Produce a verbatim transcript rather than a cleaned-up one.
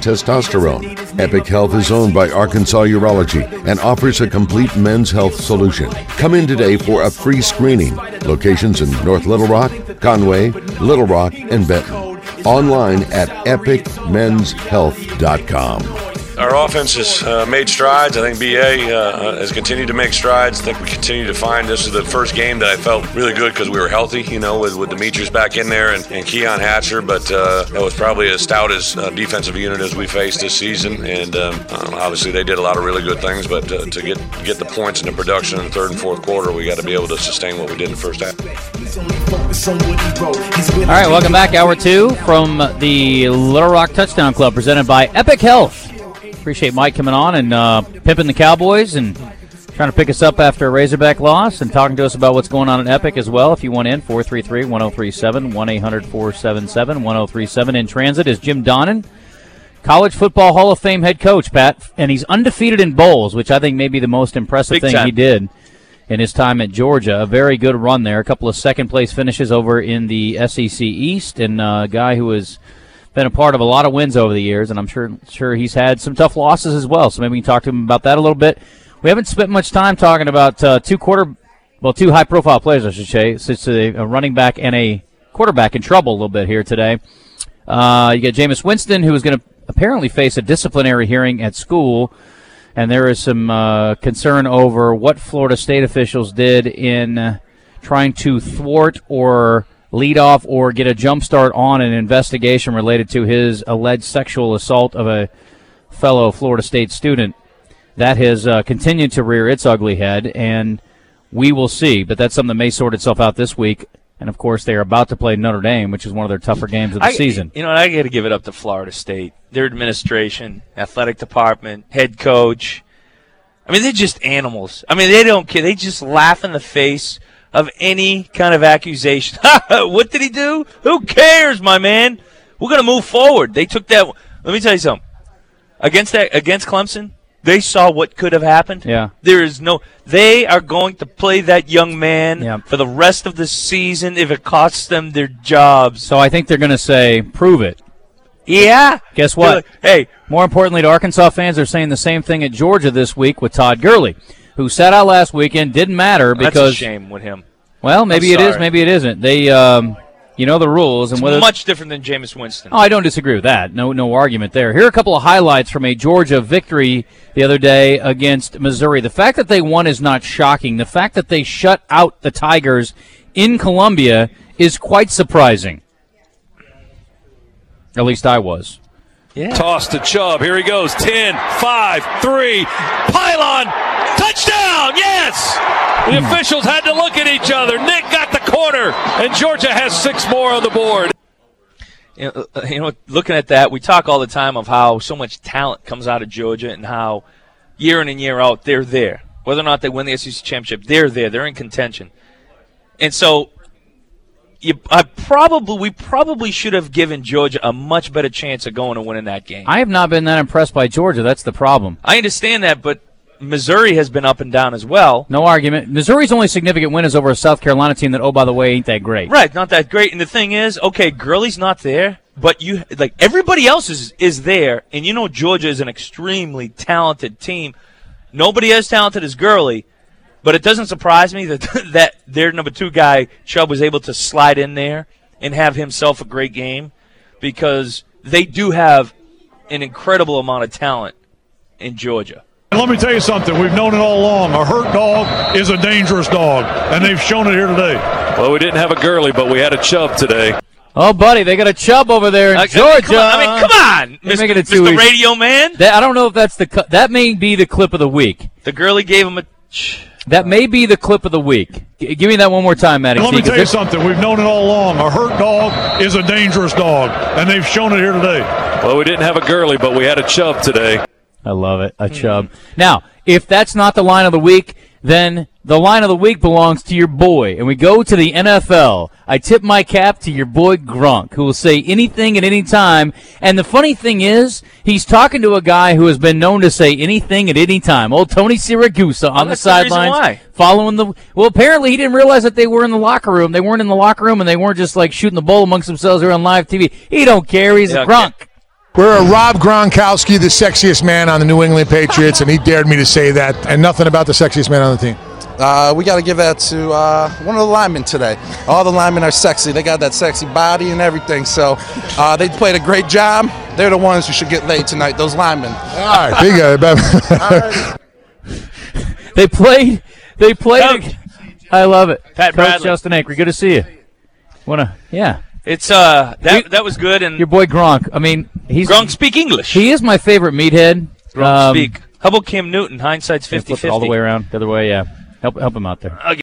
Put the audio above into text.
testosterone. Epic Health is owned by Arkansas Urology and offers a complete men's health solution. Come in today for a free screening. Locations in North Little Rock, Conway, Little Rock, and Benton. Online at epic men's health dot com. Our offense has uh, made strides. I think B A uh, has continued to make strides. I think we continue to find this is the first game that I felt really good because we were healthy, you know, with, with Demetrius back in there and, and Keon Hatcher. But uh, that was probably as stout as uh, defensive unit as we faced this season. And um, um, obviously they did a lot of really good things. But uh, to get get the points and the production in the third and fourth quarter, we got to be able to sustain what we did in the first half. All right, welcome back. Hour two from the Little Rock Touchdown Club presented by Epic Health. Appreciate Mike coming on and uh, pimping the Cowboys and trying to pick us up after a Razorback loss and talking to us about what's going on at Epic as well. If you want in, four three three, one oh three seven, one eight hundred, four seven seven, one oh three seven. In transit is Jim Donnan, College Football Hall of Fame head coach, Pat, and he's undefeated in bowls, which I think may be the most impressive Big thing time. he did in his time at Georgia. A very good run there. A couple of second-place finishes over in the S E C East, and a guy who has been a part of a lot of wins over the years, and I'm sure sure he's had some tough losses as well. So maybe we can talk to him about that a little bit. We haven't spent much time talking about uh, two quarter, well, two high-profile players, I should say, since a, a running back and a quarterback in trouble a little bit here today. Uh, you got Jameis Winston, who is going to apparently face a disciplinary hearing at school, and there is some uh, concern over what Florida State officials did in uh, trying to thwart or lead off or get a jump start on an investigation related to his alleged sexual assault of a fellow Florida State student. That has uh, continued to rear its ugly head, and we will see. But that's something that may sort itself out this week. And, of course, they are about to play Notre Dame, which is one of their tougher games of the I, season. You know, I got to give it up to Florida State, their administration, athletic department, head coach. I mean, they're just animals. I mean, they don't care. They just laugh in the face of any kind of accusation. What did he do? Who cares, my man? We're going to move forward. They took that. Let me tell you something. Against that, against Clemson, they saw what could have happened. Yeah. There is no. They are going to play that young man yeah. for the rest of the season if it costs them their jobs. So I think they're going to say, prove it. Yeah. Guess what? Like, hey. More importantly, to Arkansas fans, are saying the same thing at Georgia this week with Todd Gurley, who sat out last weekend. Didn't matter because that's a shame with him. Well, maybe it is, maybe it isn't. They, um, you know the rules, and it's whether much different than Jameis Winston. Oh, I don't disagree with that. No, no argument there. Here are a couple of highlights from a Georgia victory the other day against Missouri. The fact that they won is not shocking. The fact that they shut out the Tigers in Columbia is quite surprising. At least I was. Yeah. Toss to Chubb. Here he goes. ten, five, three. Pylon. Touchdown. Yes. The officials had to look at each other. Nick got the corner, and Georgia has six more on the board. You know, you know, looking at that, we talk all the time of how so much talent comes out of Georgia and how year in and year out they're there. Whether or not they win the S E C championship, they're there. They're in contention. And so You, I probably we probably should have given Georgia a much better chance of going and winning that game. I have not been that impressed by Georgia. That's the problem. I understand that, but Missouri has been up and down as well. No argument. Missouri's only significant win is over a South Carolina team that, oh, by the way, ain't that great. Right, not that great. And the thing is, okay, Gurley's not there, but you like everybody else is is there, and you know Georgia is an extremely talented team. Nobody as talented as Gurley. But it doesn't surprise me that that their number two guy, Chubb, was able to slide in there and have himself a great game because they do have an incredible amount of talent in Georgia. Let me tell you something. We've known it all along. A hurt dog is a dangerous dog, and they've shown it here today. Well, we didn't have a Gurley, but we had a Chubb today. Oh, buddy, they got a Chubb over there in I, Georgia. I mean, come on, I mean, Mister It Mister Radio Man. That, I don't know if that's the cu- – that may be the clip of the week. The Gurley gave him a ch- – That may be the clip of the week. G- give me that one more time, Matty. Let me tell you something. We've known it all along. A hurt dog is a dangerous dog, and they've shown it here today. Well, we didn't have a Gurley, but we had a Chubb today. I love it, a Chubb. Now, if that's not the line of the week, then the line of the week belongs to your boy. And we go to the N F L. I tip my cap to your boy Gronk, who will say anything at any time. And the funny thing is, he's talking to a guy who has been known to say anything at any time. Old Tony Siragusa on well, the sidelines, following the. Well, apparently he didn't realize that they were in the locker room. They weren't in the locker room, and they weren't just like shooting the bull amongst themselves or on live T V. He don't care. He's yeah, a Gronk. Okay. We're a Rob Gronkowski, the sexiest man on the New England Patriots, and he dared me to say that, and nothing about the sexiest man on the team. Uh, we got to give that to uh, one of the linemen today. All the linemen are sexy. They got that sexy body and everything. So uh, they played a great job. They're the ones who should get laid tonight, those linemen. All right, big guy. They played. They played. Coach. I love it. Pat Coach Bradley. Justin Acri, good to see you. Wanna? Yeah. It's uh that that was good, and Your boy Gronk. I mean, he's Gronk speak English. He is my favorite meathead. Gronk Um, speak. How about Cam Newton? Hindsight's flip fifty it fifty. all the way around, the other way. Yeah, help help him out there.